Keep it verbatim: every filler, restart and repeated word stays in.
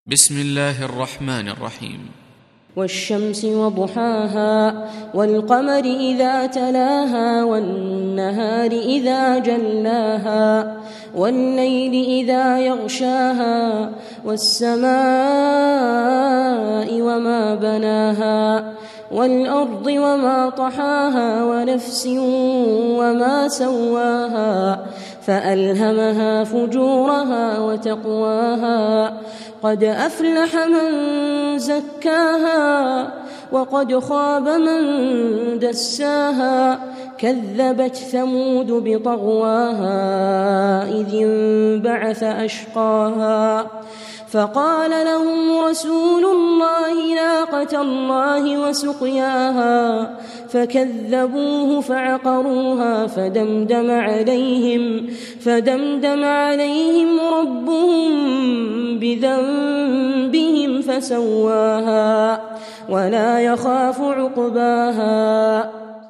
بسم الله الرحمن الرحيم. والشمس وضحاها والقمر إذا تلاها والنهار إذا جلاها والليل إذا يغشاها والسماء وما بناها والأرض وما طحاها ونفس وما سواها فألهمها فجورها وتقواها قد أفلح من زكاها وقد خاب من دساها كذبت ثمود بطغواها إذ انبعث أشقاها فقال لهم رسول الله ناقة الله وسقياها فكذبوه فعقروها فدمدم عليهم فدمدم عليهم ربهم بذنبهم فسواها ولا يخاف عقباها